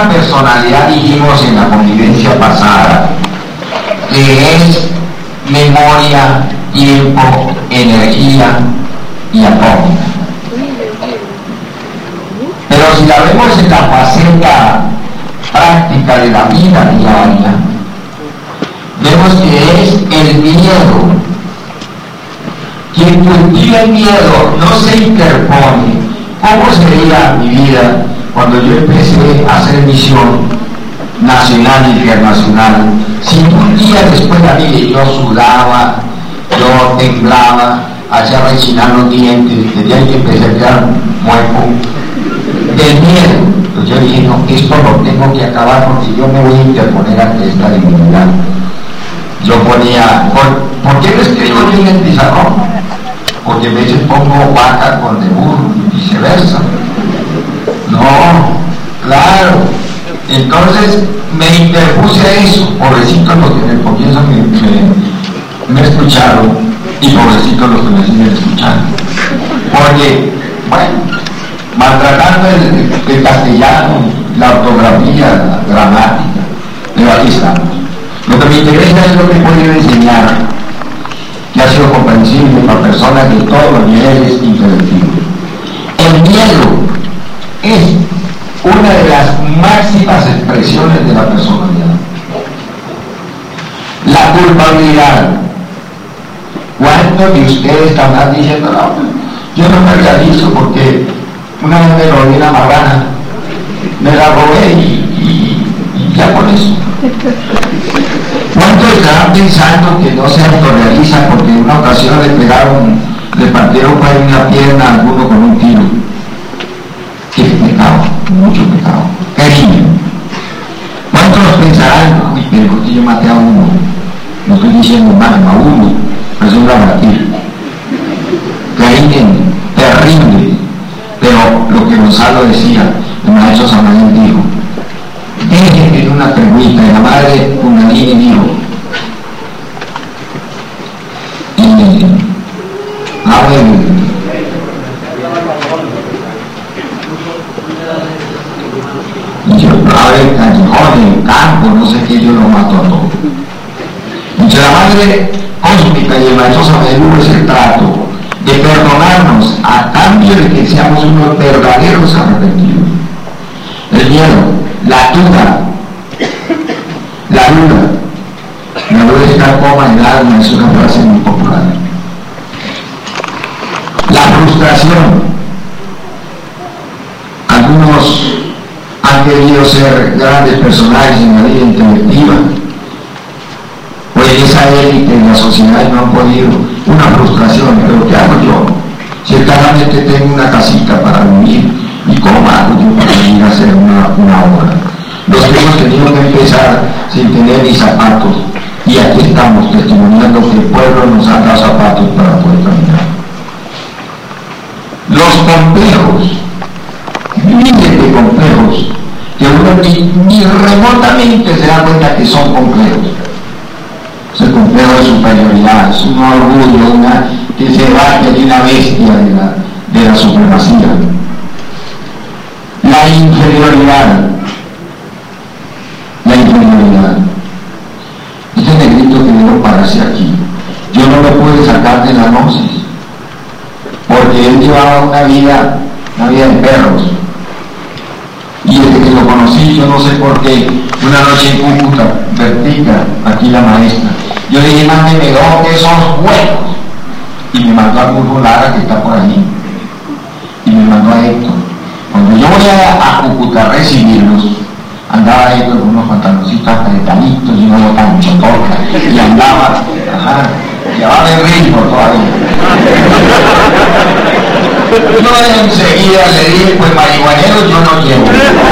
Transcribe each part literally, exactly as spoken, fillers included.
una personalidad, dijimos en la convivencia pasada, que es memoria, tiempo, energía y atómica. Pero si la vemos en la faceta práctica de la vida diaria, vemos que es el miedo. Quien cultiva el miedo no se interpone. ¿Cómo sería mi vida cuando yo empecé a hacer misión nacional e internacional? Si un día después de mí yo sudaba, yo temblaba, hacía rechinar los dientes, desde ahí que empecé a quedar muerto del miedo, pues yo dije, no, esto lo tengo que acabar porque yo me voy a interponer ante esta divinidad. Yo ponía, ¿por, ¿por qué lo escribo yo en el pizarrón? Porque a veces pongo vaca con de burro y viceversa. No, claro. Entonces me interpuse a eso, pobrecitos los que en el comienzo me, me, me escucharon y pobrecitos los que me siguen escuchando. Porque, bueno, maltratando el, el castellano, la ortografía, la gramática, pero aquí estamos. Lo que me interesa es lo que he podido enseñar, que ha sido comprensible para personas de todos los niveles intelectivos. El miedo es una de las máximas expresiones de la personalidad. La culpabilidad. ¿Cuántos de ustedes están diciendo, no, yo no me realizo porque una vez me robé una marrana, me la robé y, y, y ya con eso? ¿Cuántos estarán pensando que no se autorrealizan porque en una ocasión le pegaron, le partieron por ahí una pierna a alguno con un tiro? ¡Qué pecado! Mucho pecado. Cariño. ¿Cuántos pensarán, uy, pero que yo maté a uno? No estoy diciendo mal, a uno, pero es un laboratorio. Cariño, terrible. Pero lo que Gonzalo decía, el maestro Samael dijo, dejen en una pregunta, y la madre Kundalini dijo, y a ver, y yo, a ver, callejón, en campo, no sé qué, yo lo mato a todo. Entonces la madre cósmica y el maestro Samael hubo ese trato de perdonarnos a cambio de que seamos unos verdaderos arrepentidos. El miedo, la duda, la duda, la duda es carcoma en el alma, es una frase muy popular. La frustración. Algunos han querido ser grandes personajes en la vida intelectiva, pues esa élite en la sociedad no han podido. Una frustración, pero ¿qué hago yo? Ciertamente tengo una casita para vivir, ¿y cómo hago yo para venir a hacer una, una obra? Los que hemos tenido que empezar sin tener ni zapatos, y aquí estamos testimoniando que el pueblo nos ha dado zapatos para poder caminar. Los complejos, miles de complejos, que uno ni, ni remotamente se da cuenta que son complejos. Es el complejo de superioridad, es un orgullo, una, que se va de una bestia de la, de la supremacía. La inferioridad, la inferioridad. Este negrito que debo pararse aquí, yo no lo pude sacar de la gnosis, porque él llevaba una vida, una vida de perros. Y desde que lo conocí, yo no sé por qué, una noche en Cúcuta, Vertica, aquí la maestra, yo le dije, mándeme dos que son buenos, y me mandó a Curvo Lara, que está por allí, y me mandó a Héctor. Cuando yo voy a, a Cúcuta a recibirlos, andaba Héctor con unos pantaloncitos apretaditos y unos panchototas, y andaba, ajá, llevaba el ritmo todavía. Yo enseguida le dije, pues marihuanero yo no llevo.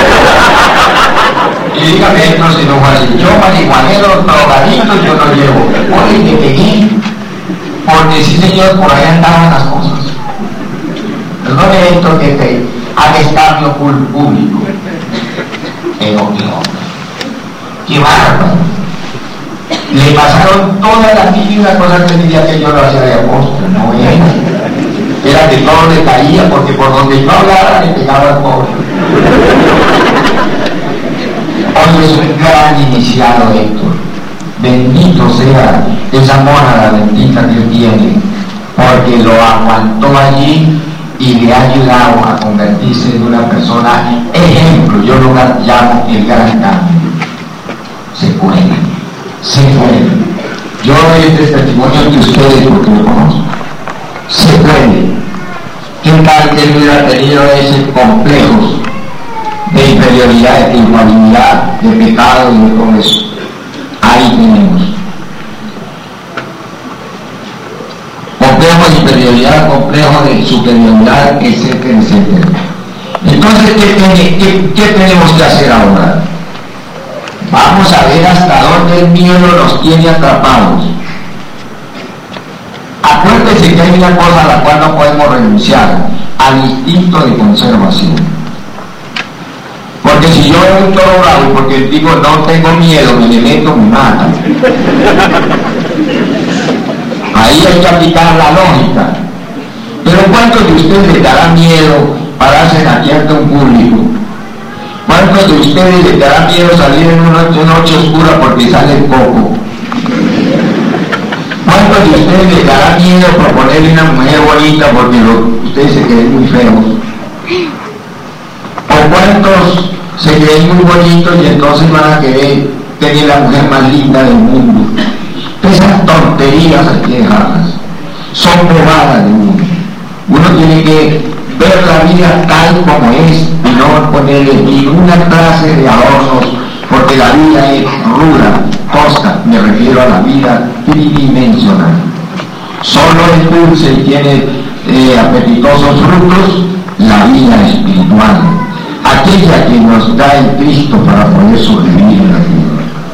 Y dígame, Héctor, si no fue así, yo marihuanero, drogadito yo no llevo. Oye, me pegué, porque sí señor, por ahí andaban las cosas. Perdone, Héctor, que te haga escarnio público. Pero qué hombre, qué bárbaro. Le pasaron todas las típicas cosas que diría que yo lo hacía de apóstol, no era. Era que todo le caía, porque por donde yo hablara le pegaba al pobre. es un gran iniciado, Héctor. Bendito sea esa mona bendita que él tiene, porque lo aguantó allí y le ha ayudado a convertirse en una persona ejemplo. Yo lo llamo el gran cambio. Se puede, se puede. Yo doy este testimonio de ustedes porque lo conozco. Se puede. ¿Qué tal que él hubiera tenido ese complejos de inferioridad, de igualdad, de pecado y de todo eso? Ahí tenemos complejo de inferioridad, complejo de superioridad, etcétera, etcétera. Entonces, ¿qué, tiene, qué, ¿qué tenemos que hacer ahora? Vamos a ver hasta dónde el miedo nos tiene atrapados. Acuérdense que hay una cosa a la cual no podemos renunciar: al instinto de conservación. Porque si yo veo un toro bravo y porque digo no tengo miedo, me le meto, me mata. Ahí hay que aplicar la lógica. Pero ¿cuántos de ustedes les dará miedo pararse en aquí ante un público? ¿Cuántos de ustedes les dará miedo salir en una noche, noche oscura porque sale el coco? ¿Cuántos de ustedes les dará miedo proponerle una mujer bonita porque lo, ustedes se creen muy feos? ¿O cuántos se creen muy bonitos y entonces van a querer tener la mujer más linda del mundo? Esas tonterías hay que dejarlas. Son bobadas de uno. Uno tiene que ver la vida tal como es y no ponerle ninguna clase de adornos, porque la vida es ruda, tosca. Me refiero a la vida tridimensional. Solo es dulce y tiene eh, apetitosos frutos la vida espiritual, aquella que nos da el Cristo para poder sobrevivir en la vida.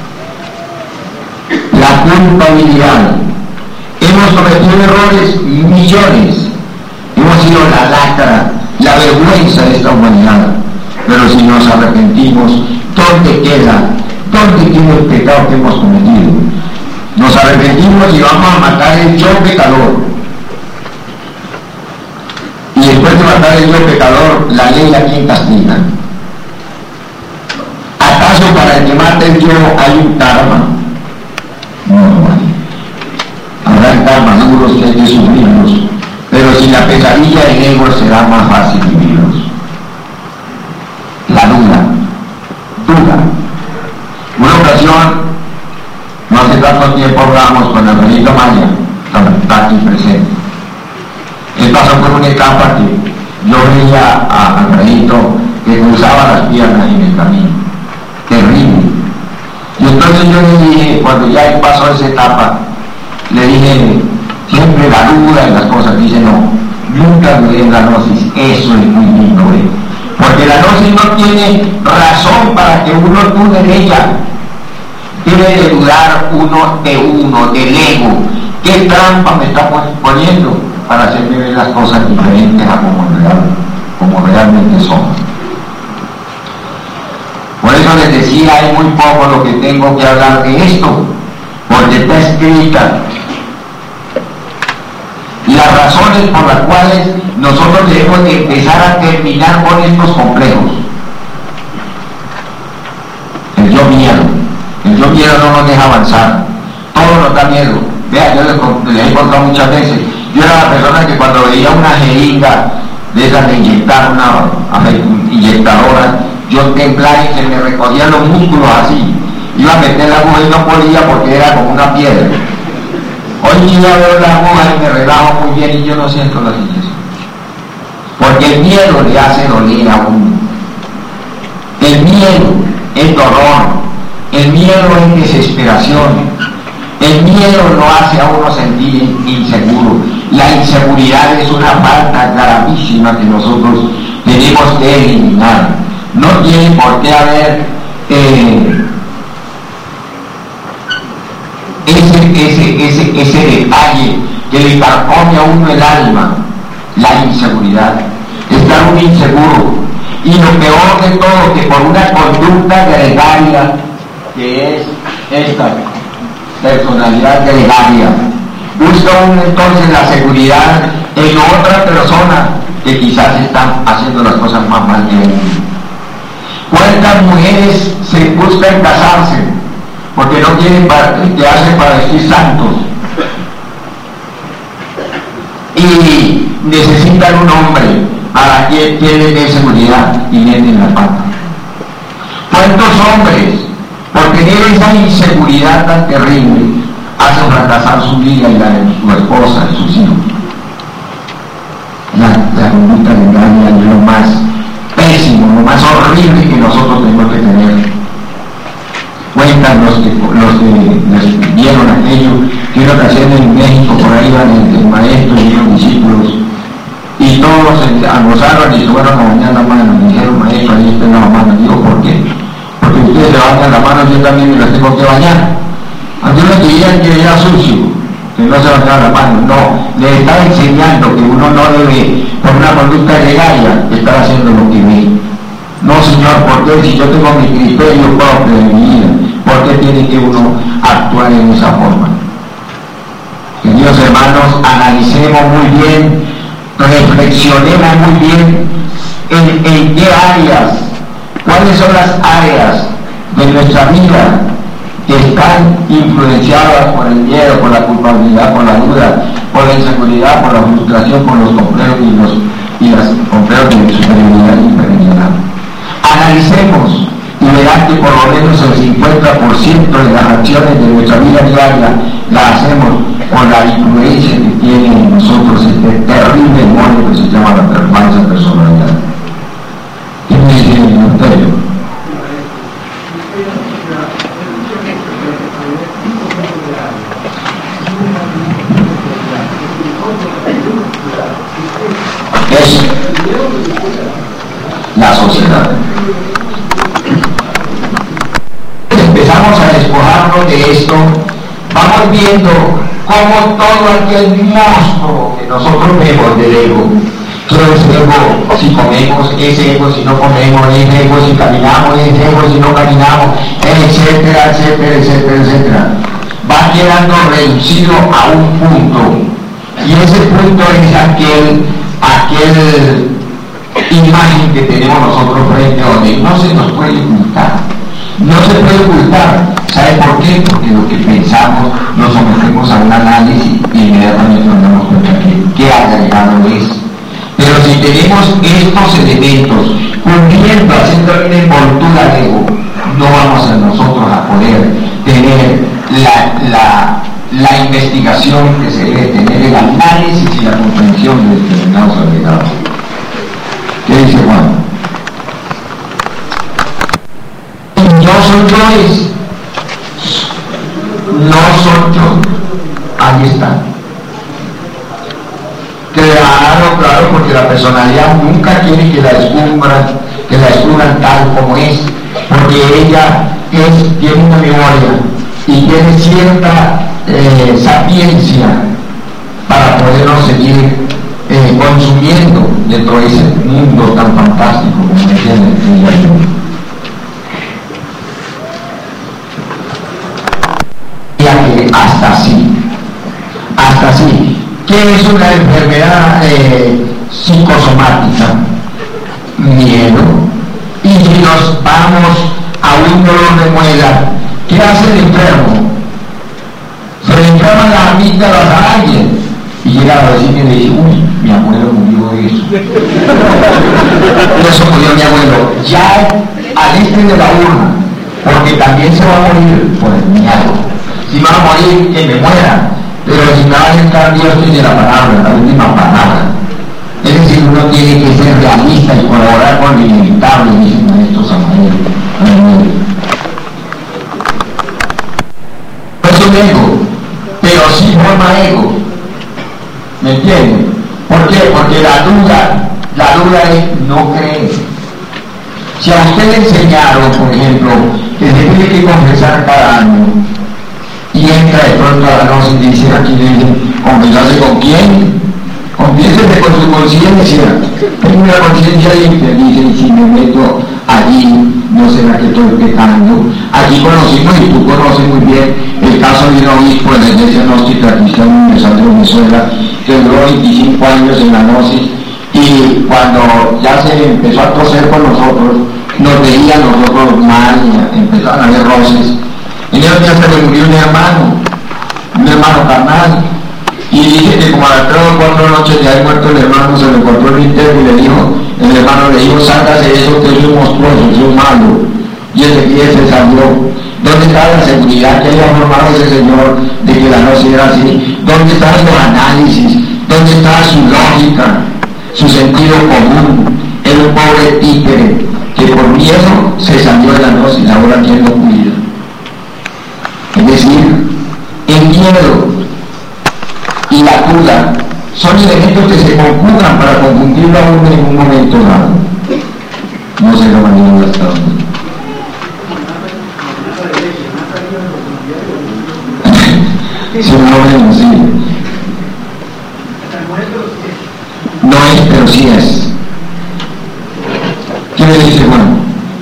La culpabilidad. Hemos cometido errores millones. Hemos sido la lacra, la vergüenza de esta humanidad. Pero si nos arrepentimos, ¿dónde queda? ¿Dónde queda el pecado que hemos cometido? Nos arrepentimos y vamos a matar el yo pecador. Y después de matar el yo pecador, la ley a quien castiga. ¿Acaso para el que mata el yo hay un karma? No, no hay. Habrá karmas duros que hay que sufrirlos, pero sin la pesadilla del ego será más fácil vivirlos. La duda, duda. Una ocasión, no hace tanto tiempo hablamos con el Benito Maya, está aquí presente. Él pasó por una etapa que yo veía a Alfredito que cruzaba las piernas en el camino, terrible. Y entonces yo le dije, cuando ya él pasó esa etapa, le dije, siempre la duda en las cosas. Dice, no, nunca dudé en la gnosis. Eso es muy lindo, ¿eh? Porque la gnosis no tiene razón para que uno dude en ella. Debe de dudar uno de uno, del ego. ¿Qué trampa me está poniendo para hacerme ver las cosas diferentes a como, real, como realmente son? Por eso les decía, es muy poco lo que tengo que hablar de esto, porque está escrita. Las razones por las cuales nosotros debemos de empezar a terminar con estos complejos. El yo miedo. El yo miedo no nos deja avanzar. Todo nos da miedo. Vea, yo les he encontrado muchas veces. Yo era la persona que cuando veía una jeringa de esas de inyectar, una inyectadora, yo temblaba y se me recogían los músculos así. Iba a meter la aguja y no podía porque era como una piedra. Hoy día veo la aguja y me relajo muy bien y yo no siento las inyecciones. Porque el miedo le hace doler a uno. El miedo es dolor. El miedo es desesperación. El miedo lo hace a uno sentir inseguro. La inseguridad es una falta gravísima que nosotros tenemos que eliminar. No tiene por qué haber eh, ese, ese, ese, ese detalle que le carcome a uno el alma, la inseguridad. Estar uno inseguro. Y lo peor de todo, que por una conducta gregaria, que es esta personalidad gregaria, busca uno entonces la seguridad en otra persona que quizás están haciendo las cosas más mal que uno. ¿Cuántas mujeres se buscan casarse, porque no quieren que hacen para vestir santos. Y necesitan un hombre para que tienen seguridad y meten la pata. ¿Cuántos hombres, por tener esa inseguridad tan terrible, hacen fracasar su vida y la de su esposa y sus hijos? La, la conducta de engaño es lo más pésimo, lo más horrible que nosotros tenemos que tener. Cuentan los que, los que les vieron aquello, que una ocasión en México, por ahí van el, el maestro y los discípulos, y todos almorzaron y se fueron a bañar la mano. Me dijeron, maestro, ahí está la mano. Digo, ¿por qué? Porque ustedes le bañan la mano, yo también me las tengo que bañar. Algunos dirían que era sucio, que no se bañaba la mano. No, le estaba enseñando que uno no debe, por una conducta legal, estar haciendo lo que ve. No, señor, ¿por qué? Si yo tengo mi criterio propio de mi vida, ¿por qué tiene que uno actuar en esa forma? Queridos hermanos, analicemos muy bien, reflexionemos muy bien en, en qué áreas, cuáles son las áreas de nuestra vida que están influenciadas por el miedo, por la culpabilidad, por la duda, por la inseguridad, por la frustración, por los complejos y los y las complejos de superioridad y inferioridad. Analicemos y verán que por lo menos el cincuenta por ciento de las acciones de nuestra vida diaria las hacemos por la influencia que tiene en nosotros este terrible demonio que se llama la falsa personalidad. ¿Qué me dice el ministerio? Es la sociedad. Empezamos a despojarnos de esto, vamos viendo cómo todo aquel monstruo que nosotros vemos del ego, todo ese ego, si comemos es ego, si no comemos es ego, si caminamos es ego, si no caminamos, etcétera, etcétera, etcétera, etcétera, va quedando reducido a un punto, y ese punto es aquel, aquel imagen que tenemos nosotros frente a donde no se nos puede ocultar. No se puede ocultar. ¿Sabe por qué? Porque lo que pensamos nos sometemos a un análisis y inmediatamente nos damos cuenta que qué agregado es. Pero si tenemos estos elementos cubriendo, haciendo una envoltura de ego, no vamos a nosotros a poder tener la, la, la investigación que se debe tener, el análisis y la comprensión de determinados agregados. ¿Qué dice Juan? No soy yo, es. No soy yo. Ahí está. Claro, claro, porque la personalidad nunca quiere que la descubran, que la descubran tal como es, porque ella es, tiene una memoria y tiene cierta eh, sapiencia para podernos seguir eh, consumiendo dentro de ese mundo tan fantástico como tiene el mundo. Hasta así, hasta así. ¿Qué es una enfermedad eh, psicosomática? Miedo. Y si nos vamos a un dolor de muela, ¿qué hace el enfermo? Se le enferman las amígdalas a alguien y llega a la vecina y le dice, uy, mi abuelo murió de eso. De eso murió mi abuelo. Ya al este de la urna, porque también se va a morir por el miedo. Si me va a morir, que me muera, pero si me va a entrar, Dios tiene la palabra, la última palabra. Es decir, uno tiene que ser realista y colaborar con lo inevitable, dicen estos amarillos. No es un ego, pero sí forma ego. ¿Me entienden? ¿Por qué? Porque la duda, la duda es no creer. Si a usted le enseñaron, por ejemplo, que se tiene que confesar cada año, y entra de pronto a la noche y dice, aquí le dicen, ¿confesarse con quién? Confiésese con su conciencia. Tengo una conciencia limpia, dice, y si me meto allí, no será que estoy pecando. Aquí conocimos, y tú conoces muy bien, el caso de un obispo de la Iglesia Gnóstica Cristiana Universal de Venezuela, que duró veinticinco años en la gnosis, y cuando ya se empezó a toser con nosotros, nos veía nosotros mal, empezó empezaron a haber roces. En esos días se le murió un hermano, un hermano carnal, y dije que como a las tres o cuatro noches de haber muerto el hermano, se le cortó el interno y le dijo, el hermano le dijo, sácase eso, que es un monstruoso, es un malo. Y ese día se salió. ¿Dónde está la seguridad que había formado ese señor de que la noche era así? ¿Dónde están los análisis? ¿Dónde está su lógica, su sentido común? Era un pobre títere que por miedo se salió de la noche y ahora quién lo cuida. Es decir, el miedo y la duda son elementos que se conjugan para confundirlo a uno en un momento dado. No se lo imagino hasta dónde. Si no lo sí. No es, pero sí es. ¿Qué me dice Juan?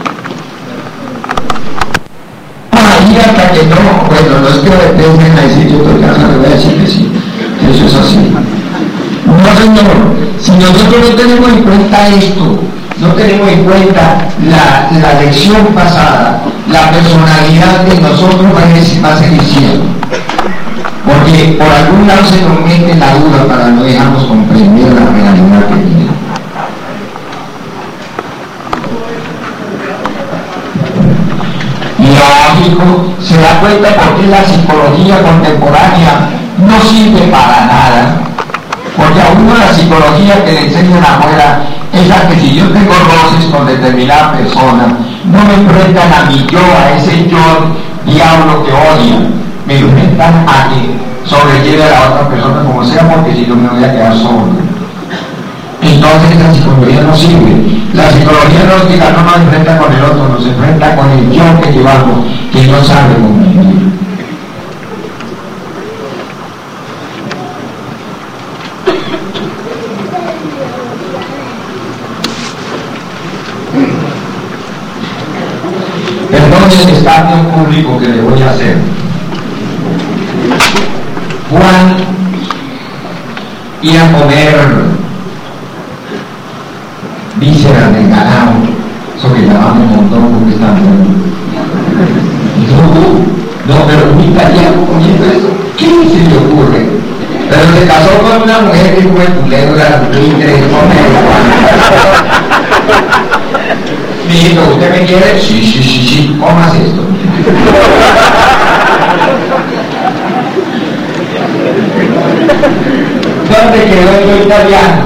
Ahí hasta que no, bueno, no es que me tengan a decir, yo estoy cansado, le voy a decir que sí, que eso es así. No, señor, si nosotros no tenemos en cuenta esto, no tenemos en cuenta la, la lección pasada, la personalidad de nosotros va a seguir siendo. Porque por algún lado se nos mete la duda para no dejarnos comprender la realidad que tiene. Lógico, se da cuenta porque la psicología contemporánea no sirve para nada. Porque a uno la psicología que le enseñan afuera es la que si yo tengo roces con determinada persona, no me enfrentan a mi yo, a ese yo diablo que odia, me enfrentan a que sobrelleve a la otra persona como sea, porque si no me voy a quedar solo. Entonces la psicología no sirve. La psicología gnóstica no nos enfrenta con el otro, nos enfrenta con el yo que llevamos, que no sabe convivir. Entonces el cambio público que le voy a hacer. Juan iba a comer vísceras de ganado, eso que llamamos montón porque está muerto. Y no, no, pero un italiano comiendo eso, ¿qué se le ocurre? Pero se casó con una mujer que fue culebra, buitre, me dijo, ¿usted me quiere? Sí, sí, sí, sí, comas esto. ¿Dónde quedó el italiano?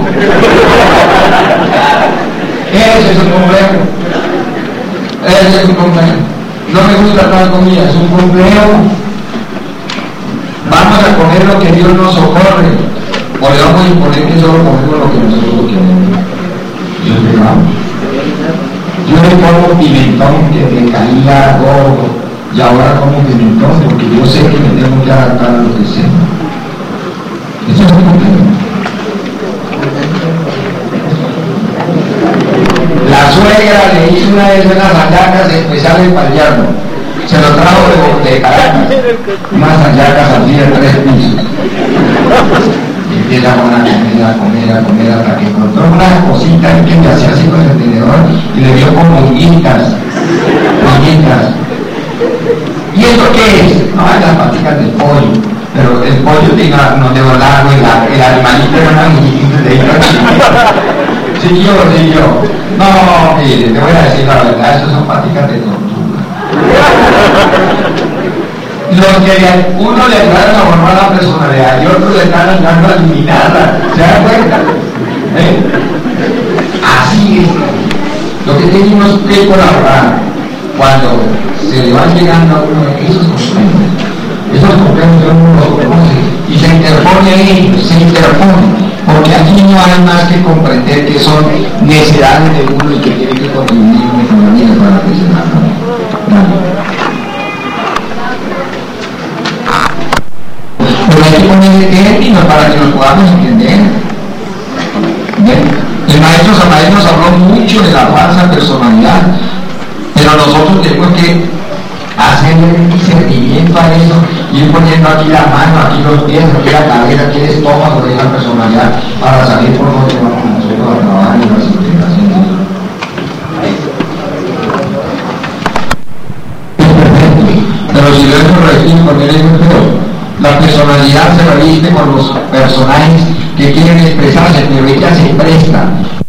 Ese es un complejo. Ese es un complejo. No me gusta tal comida, es un complejo. Vamos a comer lo que Dios nos socorre. O le vamos a imponer que solo comemos lo que nosotros queremos. Yo le vamos. Yo le pongo pimentón que me caía gordo y ahora como pimentón porque yo sé que me tengo que adaptar a lo que sea. Eso es un complejo. La suegra le hizo una vez unas hallacas especiales para el yerno. Se lo trajo de, de Caracas. Unas hallacas así de tres pisos. Y empieza a comer, a comer, a comer, hasta que encontró unas cositas que me hacía así con el tenedor y le dio como honguitas. Honguitas. ¿Y esto qué es? No, es las patitas del pollo. Pero el pollo tiene unos dedos largos y la, el animalito era una niñita de ahí. Siguió, siguió. No, mire, te voy a decir la verdad, eso son patitas de tortuga. Los que uno le ayudaron a formar la personalidad y otros le están ayudando a eliminarla. ¿Se dan cuenta? ¿Eh? Así es. Lo que tenemos que colaborar cuando se le van llegando a uno de esos complejos. Esos complejos de uno los conoce y se interpone ahí, se interpone. Porque aquí no hay más que comprender que son necesidades de uno y que tiene que contribuir con la vida para que se haga. Pero hay que ponerle términos para que nos podamos entender. Bien. El maestro Samael nos habló mucho de la falsa personalidad, pero nosotros tenemos que hacerle un discernimiento a eso, ir poniendo aquí la mano, aquí los pies, aquí la cabeza, aquí el estómago de la personalidad para saber por dónde vamos nosotros a trabajar en las integraciones. lo defino porque él es muy feo. La personalidad se reviste con los personajes que quieren expresarse, pero ella se presta